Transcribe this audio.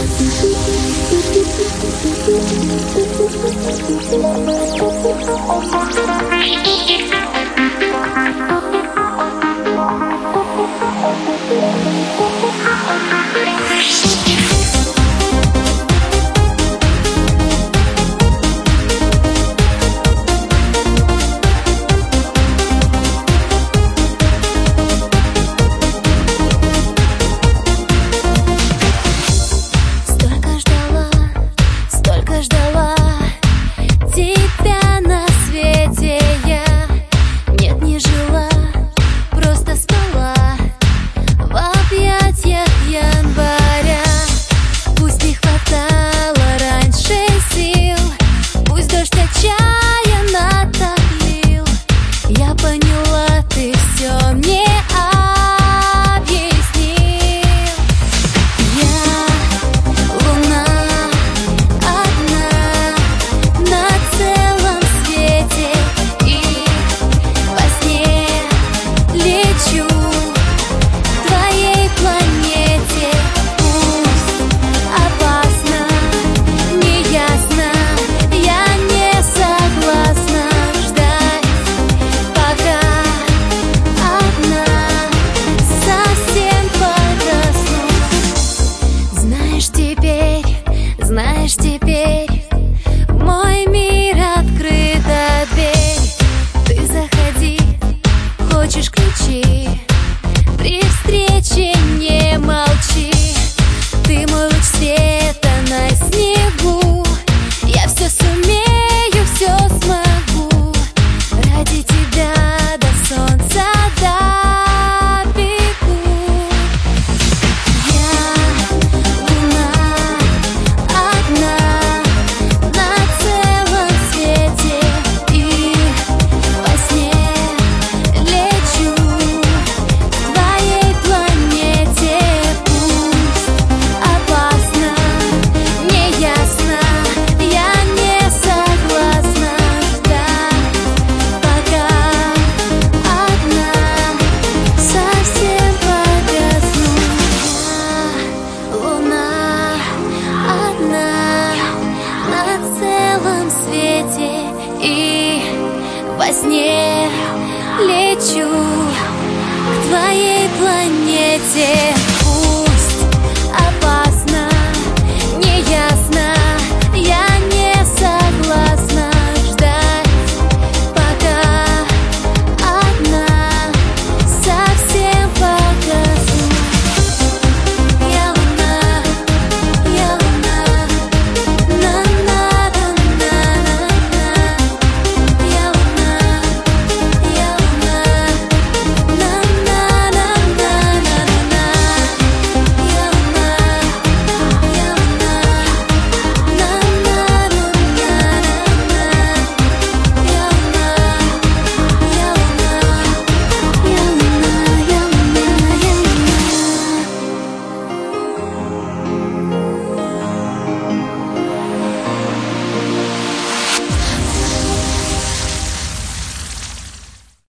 Знаешь, теперь в мой мир открыта дверь. Ты заходи, хочешь кричи, при встрече не молчи. Ты мой луч света на снегу, я все сумею, все смогу. Ради тебя до солнца добегу. И во сне лечу к твоей планете.